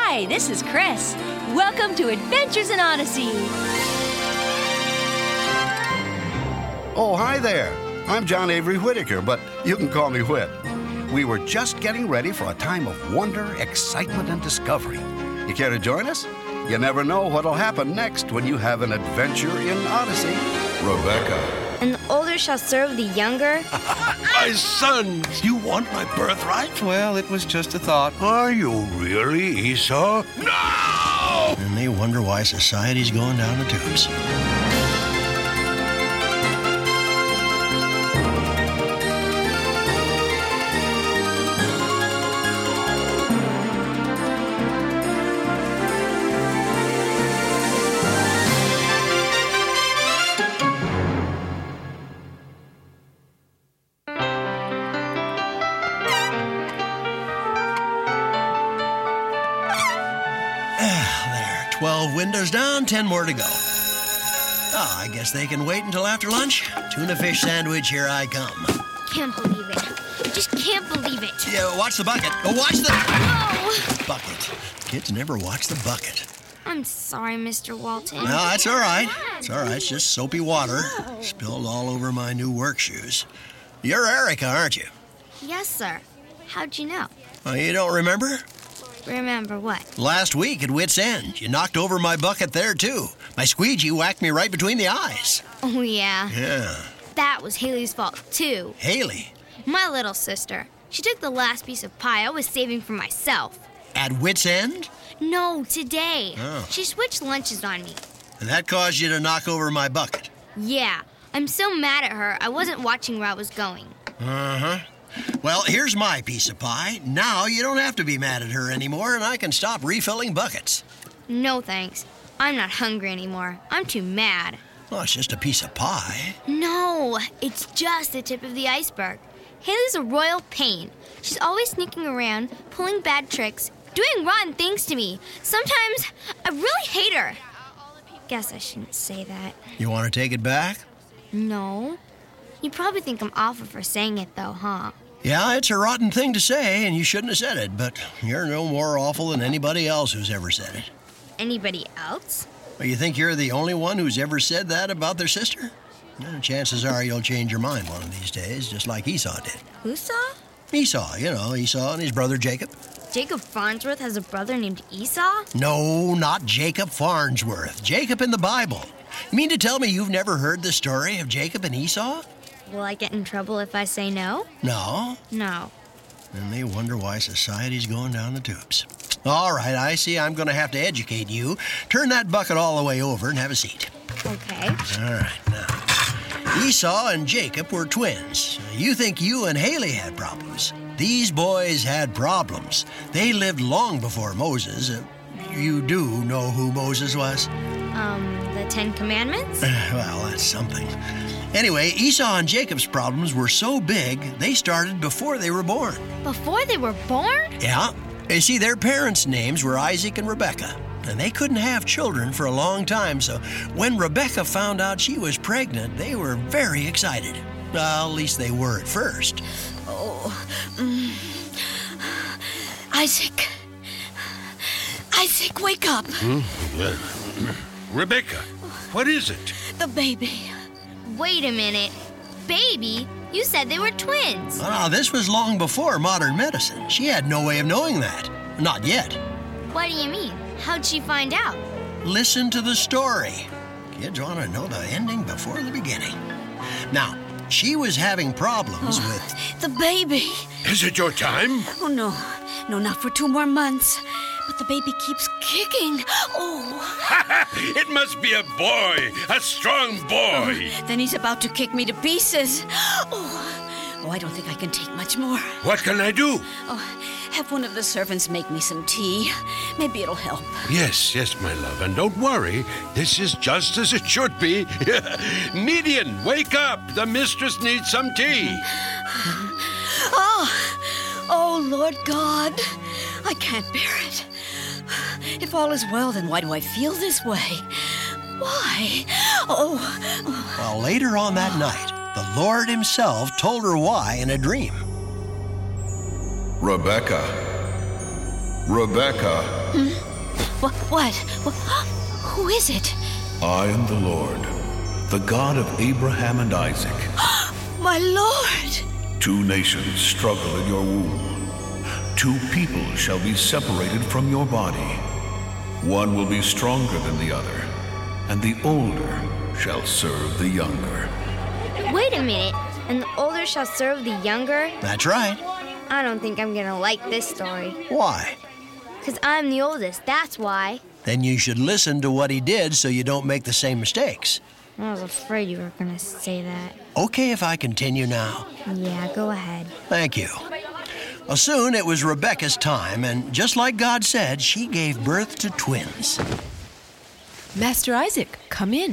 Hi, this is Chris. Welcome to Adventures in Odyssey. Oh, hi there. I'm John Avery Whitaker, but you can call me Whit. We were just getting ready for a time of wonder, excitement, and discovery. You care to join us? You never know what'll happen next when you have an adventure in Odyssey. Rebecca. And the older shall serve the younger. My son, you want my birthright? Well, it was just a thought. Are you really Esau? No! And they wonder why society's going down the tubes. There, 12 windows down, 10 more to go. Oh, I guess they can wait until after lunch. Tuna fish sandwich, here I come. Can't believe it. I just can't believe it. Yeah, watch the bucket. Oh, watch the Oh! bucket. Kids never watch the bucket. I'm sorry, Mr. Walton. No, that's all right. It's all right. It's just soapy water. Spilled all over my new work shoes. You're Erica, aren't you? Yes, sir. How'd you know? Oh, you don't remember? Remember what? Last week at Wits End, you knocked over my bucket there, too. My squeegee whacked me right between the eyes. Oh, yeah. Yeah. That was Haley's fault, too. Haley, My little sister. She took the last piece of pie I was saving for myself. at Wits End? No, today. Oh. She switched lunches on me. And that caused you to knock over my bucket. Yeah. I'm so mad at her, I wasn't watching where I was going. Uh-huh. Well, here's my piece of pie. Now you don't have to be mad at her anymore, and I can stop refilling buckets. No, thanks. I'm not hungry anymore. I'm too mad. Well, it's just a piece of pie. No, it's just the tip of the iceberg. Haley's a royal pain. She's always sneaking around, pulling bad tricks, doing rotten things to me. Sometimes I really hate her. Guess I shouldn't say that. You want to take it back? No. You probably think I'm awful for saying it, though, huh? Yeah, it's a rotten thing to say, and you shouldn't have said it, but you're no more awful than anybody else who's ever said it. Anybody else? Well, you think you're the only one who's ever said that about their sister? Chances are you'll change your mind one of these days, just like Esau did. Who saw? Esau, Esau and his brother Jacob. Jacob Farnsworth has a brother named Esau? No, not Jacob Farnsworth. Jacob in the Bible. You mean to tell me you've never heard the story of Jacob and Esau? Will I get in trouble if I say no? No. No. And they wonder why society's going down the tubes. All right, I see I'm going to have to educate you. Turn that bucket all the way over and have a seat. Okay. All right, now. Esau and Jacob were twins. You think you and Haley had problems. These boys had problems. They lived long before Moses. You do know who Moses was? The Ten Commandments? Well, that's something. Anyway, Esau and Jacob's problems were so big, they started before they were born. Before they were born? Yeah. You see, their parents' names were Isaac and Rebekah, and they couldn't have children for a long time, so when Rebekah found out she was pregnant, they were very excited. Well, at least they were at first. Oh, Isaac. Isaac, wake up. Rebecca, what is it? The baby. Wait a minute. Baby? You said they were twins. This was long before modern medicine. She had no way of knowing that. Not yet. What do you mean? How'd she find out? Listen to the story. Kids want to know the ending before the beginning. Now, she was having problems with... The baby. Is it your time? Oh, no. No, not for 2 more months. But the baby keeps kicking. Oh. It must be a boy, a strong boy. Then he's about to kick me to pieces. Oh, I don't think I can take much more. What can I do? Oh, have one of the servants make me some tea. Maybe it'll help. Yes, my love. And don't worry. This is just as it should be. Median, wake up. The mistress needs some tea. Oh, Lord God. I can't bear it. If all is well, then why do I feel this way? Why? Well, later on that night, the Lord himself told her why in a dream. Rebecca. Rebecca. What? Who is it? I am the Lord, the God of Abraham and Isaac. My Lord! 2 nations struggle in your womb. 2 people shall be separated from your body. One will be stronger than the other, and the older shall serve the younger. Wait a minute. And the older shall serve the younger? That's right. I don't think I'm gonna like this story. Why? Because I'm the oldest, that's why. Then you should listen to what he did so you don't make the same mistakes. I was afraid you were gonna say that. Okay if I continue now? Yeah, go ahead. Thank you. Well, soon it was Rebecca's time, and just like God said, she gave birth to twins. Master Isaac, come in.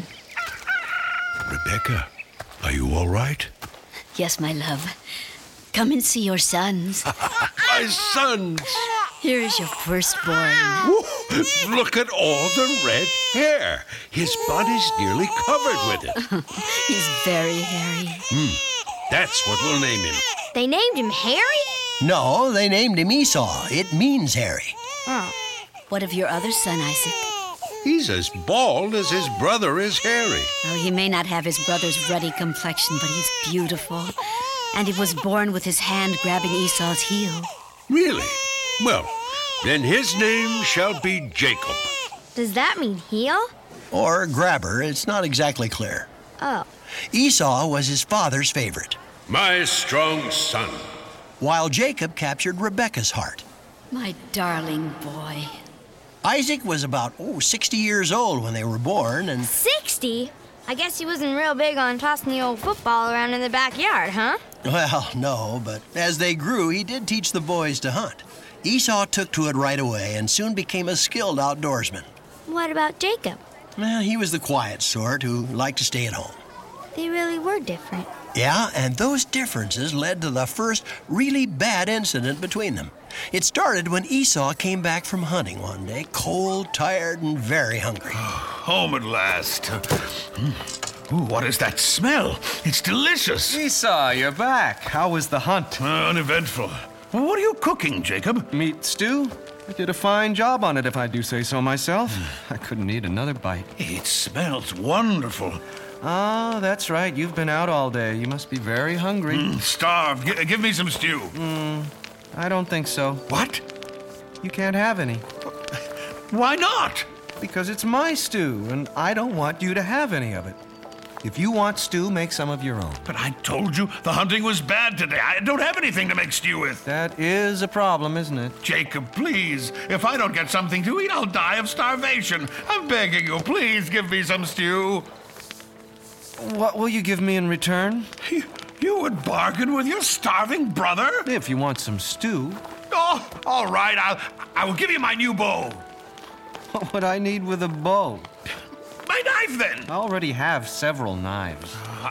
Rebecca, are you all right? Yes, my love. Come and see your sons. My sons! Here is your firstborn. Woo, look at all the red hair. His body's nearly covered with it. He's very hairy. That's what we'll name him. They named him Harry? No, they named him Esau. It means hairy. Oh. What of your other son, Isaac? He's as bald as his brother is hairy. Oh, he may not have his brother's ruddy complexion, but he's beautiful. And he was born with his hand grabbing Esau's heel. Really? Well, then his name shall be Jacob. Does that mean heel? Or grabber, it's not exactly clear. Oh. Esau was his father's favorite, My strong son. while Jacob captured Rebekah's heart. My darling boy. Isaac was about 60 years old when they were born, and 60? I guess he wasn't real big on tossing the old football around in the backyard, huh? well, no, but as they grew, he did teach the boys to hunt. Esau took to it right away and soon became a skilled outdoorsman. What about Jacob? Well, he was the quiet sort who liked to stay at home. They really were different. Yeah, and those differences led to the first really bad incident between them. It started when Esau came back from hunting one day, cold, tired, and very hungry. Home at last. Ooh, what is that smell? It's delicious. Esau, you're back. How was the hunt? Uneventful. Well, what are you cooking, Jacob? Meat stew? I did a fine job on it, if I do say so myself. I couldn't eat another bite. It smells wonderful. Oh, that's right. You've been out all day. You must be very hungry. Starved. Give me some stew. I don't think so. What? You can't have any. Why not? Because it's my stew, and I don't want you to have any of it. If you want stew, make some of your own. But I told you the hunting was bad today. I don't have anything to make stew with. That is a problem, isn't it? Jacob, please. If I don't get something to eat, I'll die of starvation. I'm begging you, please give me some stew. What will you give me in return? You would bargain with your starving brother? If you want some stew. Oh, all right. I will give you my new bow. What would I need with a bow? My knife, then. I already have several knives.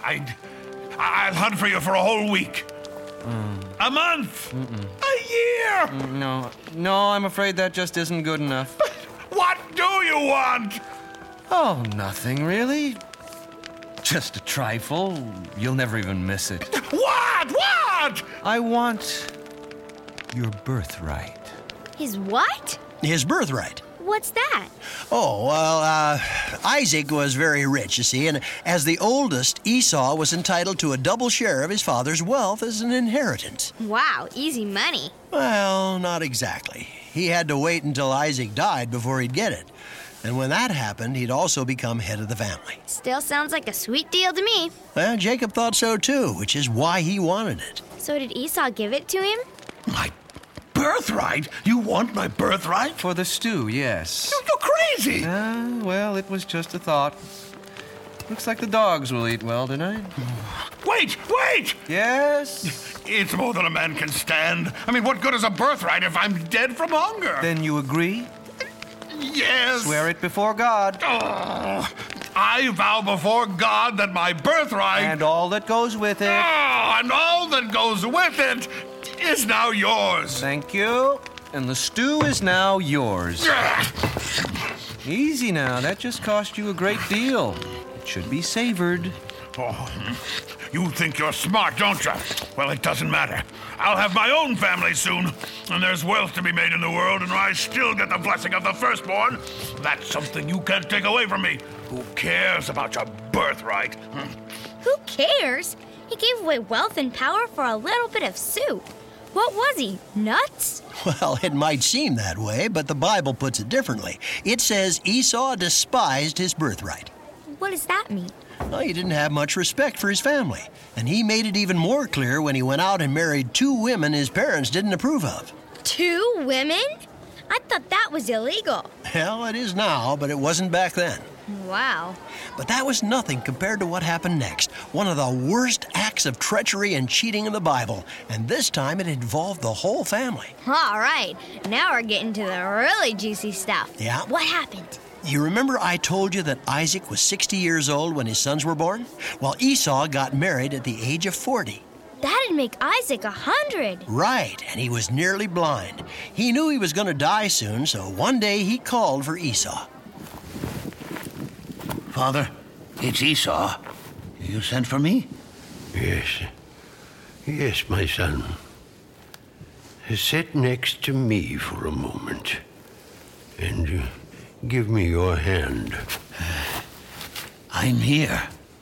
I'll hunt for you for a whole week. A month. A year. No, I'm afraid that just isn't good enough. What do you want? Oh, nothing really. Just a trifle. You'll never even miss it. What? I want your birthright. His what? His birthright. What's that? Oh, well, Isaac was very rich, you see, and as the oldest, Esau was entitled to a double share of his father's wealth as an inheritance. Wow, easy money. Well, not exactly. He had to wait until Isaac died before he'd get it. And when that happened, he'd also become head of the family. Still sounds like a sweet deal to me. Well, Jacob thought so too, which is why he wanted it. So did Esau give it to him? My birthright? You want my birthright? For the stew, yes. You're crazy. Well, it was just a thought. Looks like the dogs will eat well tonight. Wait! Yes? It's more than a man can stand. I mean, what good is a birthright if I'm dead from hunger? Then you agree? Yes. Swear it before God. Oh, I vow before God that my birthright... And all that goes with it. and all that goes with it is now yours. Thank you. And the stew is now yours. Easy now. That just cost you a great deal. It should be savored. Oh, You think you're smart, don't you? Well, it doesn't matter. I'll have my own family soon, and there's wealth to be made in the world, and I still get the blessing of the firstborn. That's something you can't take away from me. Who cares about your birthright? Who cares? He gave away wealth and power for a little bit of soup. What was he, nuts? Well, it might seem that way, but the Bible puts it differently. It says Esau despised his birthright. What does that mean? Well, he didn't have much respect for his family, and he made it even more clear when he went out and married 2 women his parents didn't approve of. 2 women? I thought that was illegal. Well, it is now, but it wasn't back then. Wow. But that was nothing compared to what happened next. One of the worst acts of treachery and cheating in the Bible, and this time it involved the whole family. All right, now we're getting to the really juicy stuff. Yeah? What happened? You remember I told you that Isaac was 60 years old when his sons were born? Well, Esau got married at the age of 40. That'd make Isaac 100. Right, and he was nearly blind. He knew he was going to die soon, so one day he called for Esau. Father, it's Esau. You sent for me? Yes, my son. Sit next to me for a moment and give me your hand. I'm here.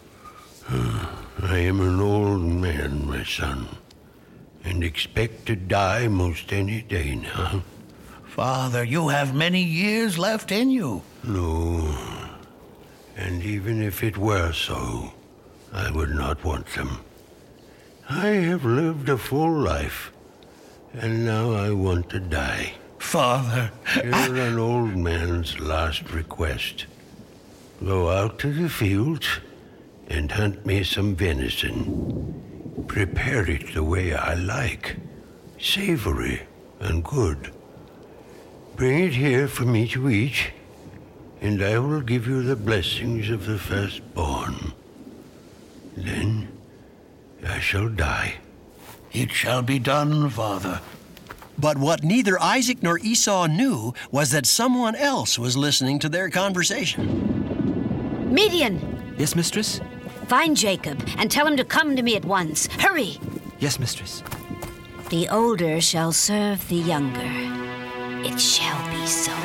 I am an old man, my son, and expect to die most any day now. Father, you have many years left in you. No. And even if it were so, I would not want them. I have lived a full life, and now I want to die. Father, Hear an old man's last request. Go out to the fields and hunt me some venison. Prepare it the way I like, savory and good. Bring it here for me to eat, and I will give you the blessings of the firstborn. Then I shall die. It shall be done, Father. But what neither Isaac nor Esau knew was that someone else was listening to their conversation. Midian, Yes, mistress? find Jacob and tell him to come to me at once. Hurry! Yes, mistress. The older shall serve the younger. It shall be so.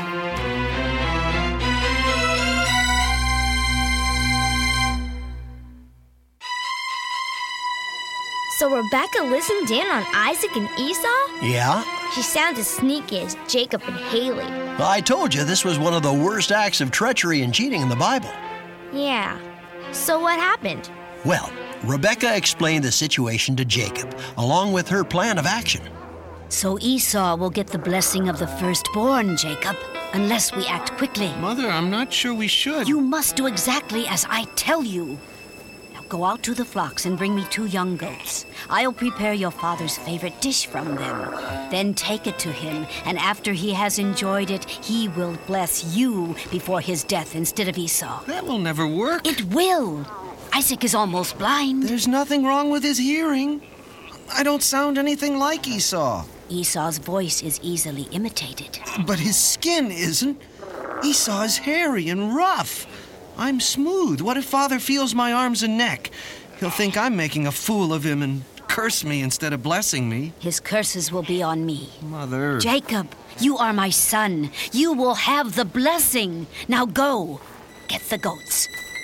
So Rebecca listened in on Isaac and Esau? Yeah? She sounds as sneaky as Jacob and Haley. Well, I told you this was one of the worst acts of treachery and cheating in the Bible. Yeah. So what happened? Well, Rebecca explained the situation to Jacob, along with her plan of action. So Esau will get the blessing of the firstborn, Jacob, unless we act quickly. Mother, I'm not sure we should. You must do exactly as I tell you. Now go out to the flocks and bring me 2 young goats. I'll prepare your father's favorite dish from them. Then take it to him, and after he has enjoyed it, he will bless you before his death instead of Esau. That will never work. It will. Isaac is almost blind. There's nothing wrong with his hearing. I don't sound anything like Esau. Esau's voice is easily imitated. But his skin isn't. Esau is hairy and rough. I'm smooth. What if Father feels my arms and neck? He'll think I'm making a fool of him and curse me instead of blessing me. His curses will be on me. Mother. Jacob, you are my son. You will have the blessing. Now go. Get the goats.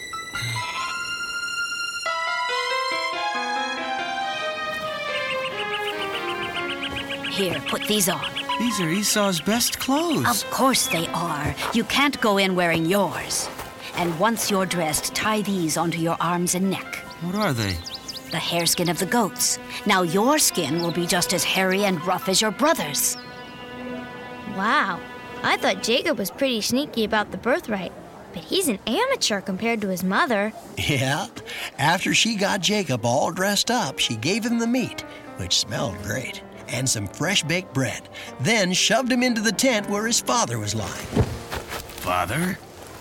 Here, put these on. These are Esau's best clothes. Of course they are. You can't go in wearing yours. And once you're dressed, tie these onto your arms and neck. What are they? The hareskin of the goats. Now your skin will be just as hairy and rough as your brother's. Wow. I thought Jacob was pretty sneaky about the birthright, but he's an amateur compared to his mother. Yeah. After she got Jacob all dressed up, she gave him the meat, which smelled great, and some fresh-baked bread, then shoved him into the tent where his father was lying. Father?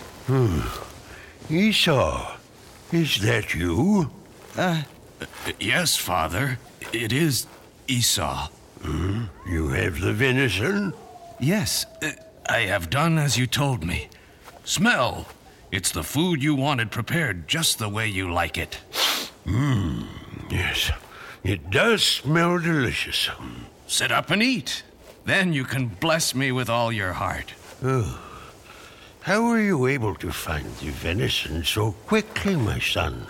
Esau, is that you? Yes, Father. It is Esau. You have the venison? Yes, I have done as you told me. Smell. It's the food you wanted prepared just the way you like it. Yes, it does smell delicious. Sit up and eat. Then you can bless me with all your heart. Oh, how were you able to find the venison so quickly, my son?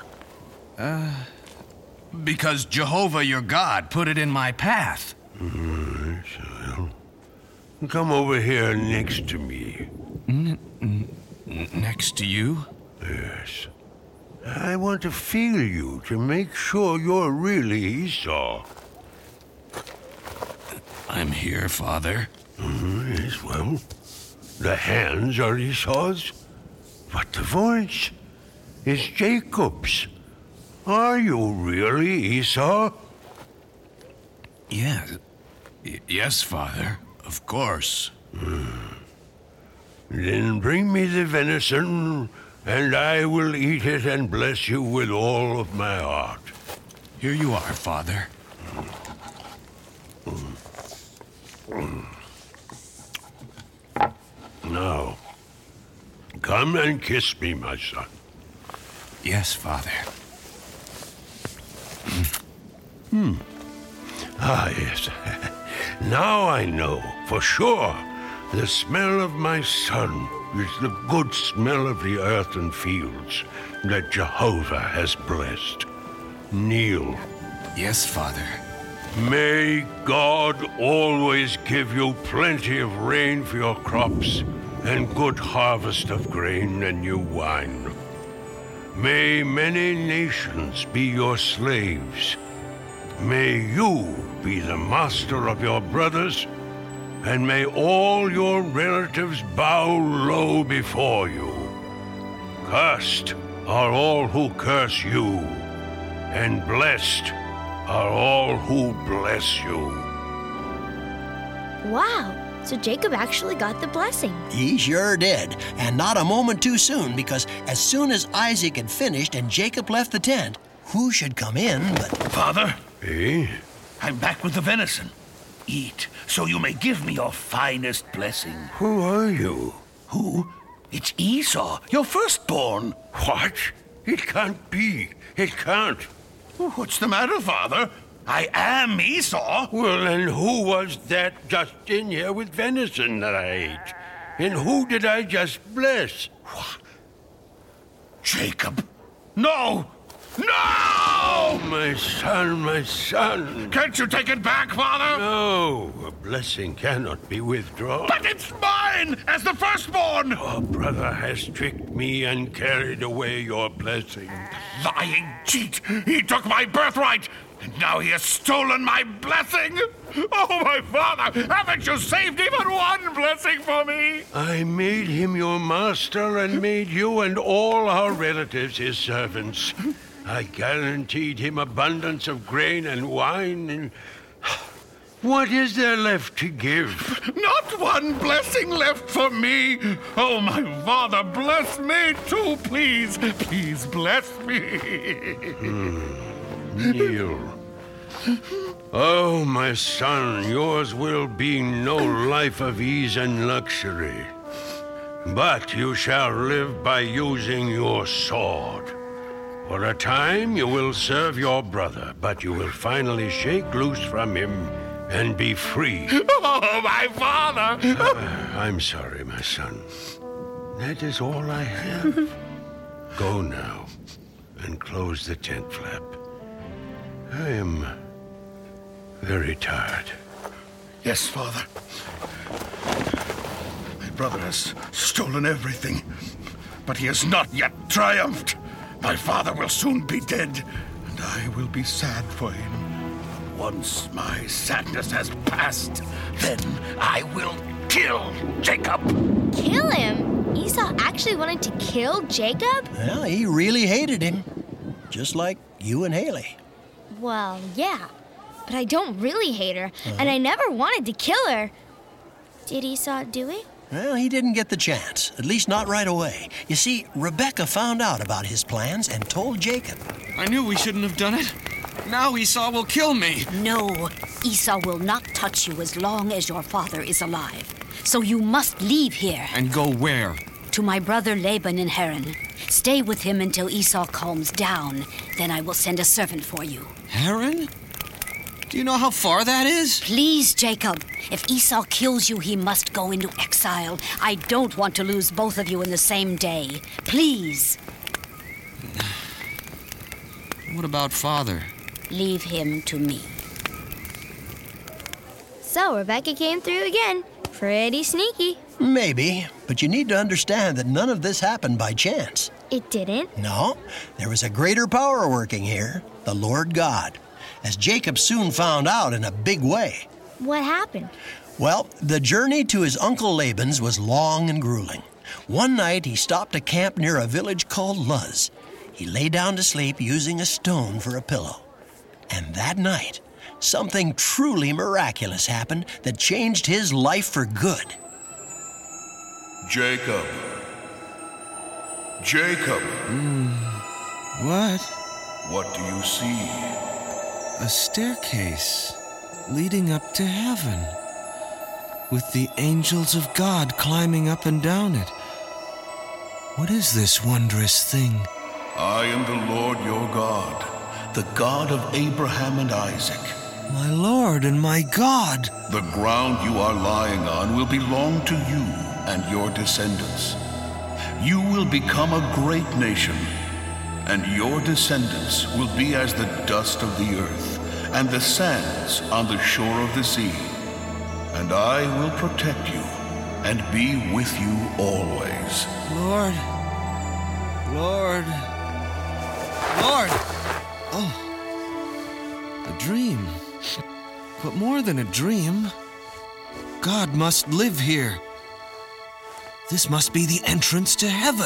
Because Jehovah your God put it in my path. Well, come over here next to me. Next to you? Yes. I want to feel you to make sure you're really Esau. I'm here, Father. Yes, well, the hands are Esau's, but the voice is Jacob's. Are you really Esau? Yes, Father. Of course. Then bring me the venison, and I will eat it and bless you with all of my heart. Here you are, Father. Now, come and kiss me, my son. Yes, Father. Ah, yes. Now I know for sure the smell of my son is the good smell of the earth and fields that Jehovah has blessed. Kneel. Yes, Father. May God always give you plenty of rain for your crops and good harvest of grain and new wine. May many nations be your slaves. May you be the master of your brothers, and may all your relatives bow low before you. Cursed are all who curse you, and blessed are all who bless you. Wow, so Jacob actually got the blessing. He sure did, and not a moment too soon, because as soon as Isaac had finished and Jacob left the tent, who should come in but... Father, Eh? I'm back with the venison. Eat, so you may give me your finest blessing. Who are you? Who? It's Esau, your firstborn. What? It can't be. It can't. What's the matter, Father? I am Esau. Well, and who was that just in here with venison that I ate? And who did I just bless? What? Jacob? No! No! My son, my son. Can't you take it back, Father? No, a blessing cannot be withdrawn. But it's mine as the firstborn! Your brother has tricked me and carried away your blessing. Lying cheat! He took my birthright! And now he has stolen my blessing! Oh, my father! Haven't you saved even one blessing for me? I made him your master and made you and all our relatives his servants. I guaranteed him abundance of grain and wine, and what is there left to give? Not one blessing left for me! Oh, my father, bless me too, please! Please bless me! Kneel. Oh, my son, yours will be no life of ease and luxury, but you shall live by using your sword. For a time you will serve your brother, but you will finally shake loose from him and be free. Oh, my father! I'm sorry, my son. That is all I have. Go now and close the tent flap. I am very tired. Yes, Father. My brother has stolen everything, but he has not yet triumphed. My father will soon be dead, and I will be sad for him. Once my sadness has passed, then I will kill Jacob. Kill him? Esau actually wanted to kill Jacob? Well, he really hated him. Just like you and Haley. Well, yeah. But I don't really hate her, and I never wanted to kill her. Did Esau do it? Well, he didn't get the chance, at least not right away. You see, Rebecca found out about his plans and told Jacob. I knew we shouldn't have done it. Now Esau will kill me. No, Esau will not touch you as long as your father is alive. So you must leave here. And go where? to my brother Laban in Haran. Stay with him until Esau calms down. Then I will send a servant for you. Haran? Do you know how far that is? Please, Jacob. If Esau kills you, he must go into exile. I don't want to lose both of you in the same day. Please. What about Father? Leave him to me. So Rebecca came through again. Pretty sneaky. Maybe, but you need to understand that none of this happened by chance. It didn't? No, there was a greater power working here, the Lord God, as Jacob soon found out in a big way. What happened? Well, the journey to his uncle Laban's was long and grueling. One night he stopped to camp near a village called Luz. He lay down to sleep using a stone for a pillow. And that night, something truly miraculous happened that changed his life for good. Jacob. Jacob. What? What do you see? A staircase leading up to heaven, with the angels of God climbing up and down it. What is this wondrous thing? I am the Lord your God, the God of Abraham and Isaac. My Lord and my God. The ground you are lying on will belong to you and your descendants. You will become a great nation, and your descendants will be as the dust of the earth and the sands on the shore of the sea. And I will protect you and be with you always. Lord. Oh, a dream. But more than a dream, God must live here. This must be the entrance to heaven.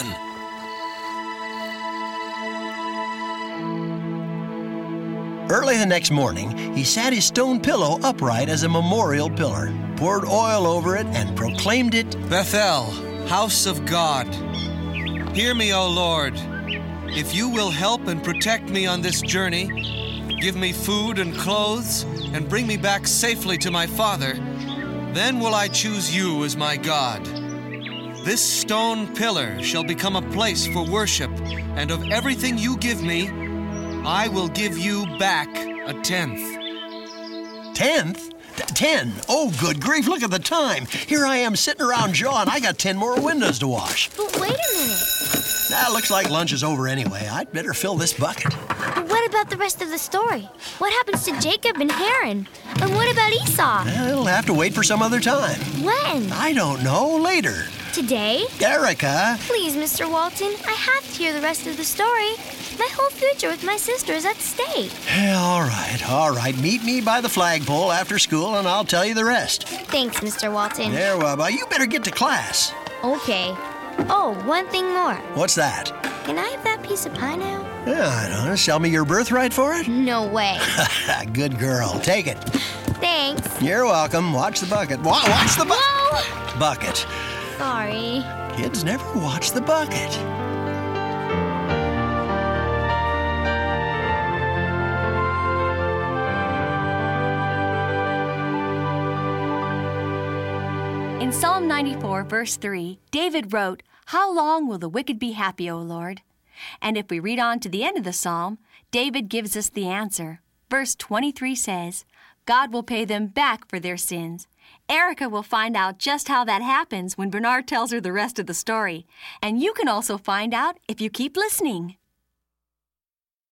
Early the next morning, he sat his stone pillow upright as a memorial pillar, poured oil over it, and proclaimed it, Bethel, house of God. Hear me, O Lord. If you will help and protect me on this journey, give me food and clothes, and bring me back safely to my father, then will I choose you as my God. This stone pillar shall become a place for worship, and of everything you give me, I will give you back a tenth. 10th? 10? Oh, good grief, look at the time. Here I am sitting around Jaw, and I got 10 more windows to wash. But wait a minute. Looks like lunch is over anyway. I'd better fill this bucket. But what about the rest of the story? What happens to Jacob and Haran? And what about Esau? It'll have to wait for some other time. When? I don't know. Later. Today? Erica! Please, Mr. Walton, I have to hear the rest of the story. My whole future with my sister is at stake. All right. Meet me by the flagpole after school, and I'll tell you the rest. Thanks, Mr. Walton. There, well, you better get to class. Okay. Oh, one thing more. What's that? Can I have that piece of pie now? I don't know. Sell me your birthright for it? No way. Good girl. Take it. Thanks. You're welcome. Watch the bucket. Watch the Whoa! bucket. Sorry. Kids never watch the bucket. In Psalm 94, verse 3, David wrote, "How long will the wicked be happy, O Lord?" And if we read on to the end of the psalm, David gives us the answer. Verse 23 says, God will pay them back for their sins. Erica will find out just how that happens when Bernard tells her the rest of the story. And you can also find out if you keep listening.